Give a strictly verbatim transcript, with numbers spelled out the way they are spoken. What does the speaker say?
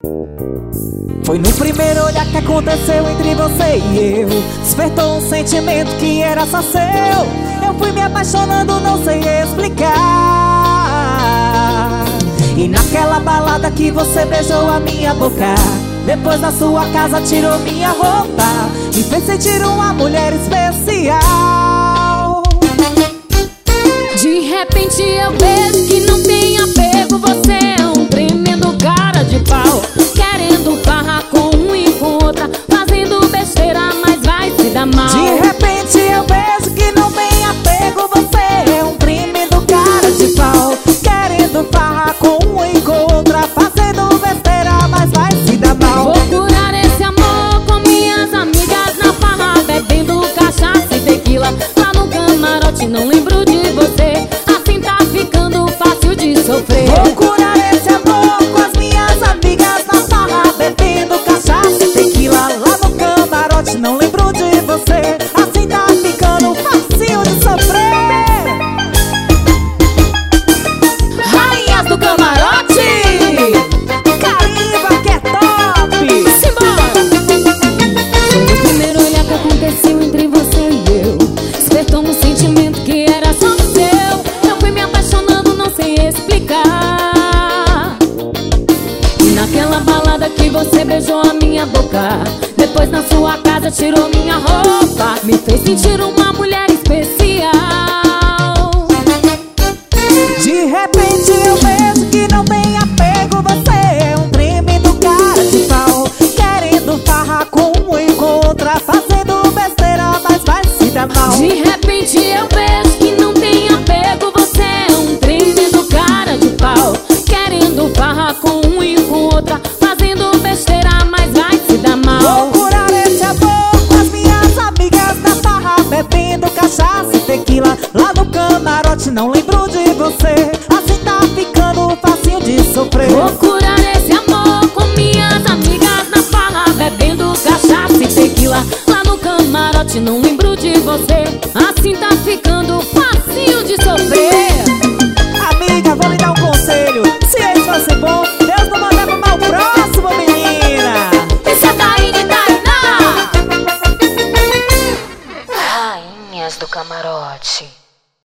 Foi no primeiro olhar que aconteceu entre você e eu. Despertou um sentimento que era só seu. Eu fui me apaixonando, não sei explicar. E naquela balada que você beijou a minha boca, depois na sua casa tirou minha roupa, me fez sentir uma mulher especial. De repente eu vejo que não tem apego. Você é um tremendo cara de pau, querendo farra com um e com outra, fazendo besteira, mas vai se dar mal. De repente eu vejo que não tem apego. Você é um tremendo cara de pau, querendo farra com um e com outra, fazendo besteira, mas vai se dar mal. Vou curar esse amor com minhas amigas na farra, bebendo cachaça e tequila. Lá no camarote não lembro de você, assim tá ficando fácil de sofrer. Vou curar esse amor com as minhas amigas na farra, bebendo cachaça e tequila. Lá no camarote não lembro de você, assim tá ficando fácil de sofrer. Rainhas do camarote, Carimba que é top! simbora! Foi no primeiro olhar que aconteceu entre você e eu. Despertou um sentimento que era só seu. Eu fui me apaixonando, não sei explicar. E naquela balada que você beijou a minha boca, depois na sua casa tirou minha roupa, me fez sentir uma mulher especial. De repente eu vejo que não tem apego. Você é um tremendo cara de pau, querendo farra com um e com outra, fazendo besteira, mas vai se dar mal. De repente eu vejo que não tem apego. Você é um tremendo cara de pau, querendo farra com um e com outra, fazendo besteira, mas vai se dar Vou mal. curar esse amor com as minhas amigas na farra, bebendo cachaça e tequila. Lá no camarote não lembro de você, assim tá ficando facinho de sofrer. Vou curar esse amor com minhas amigas na farra, bebendo cachaça e tequila. Lá no camarote não lembro de você, assim tá ficando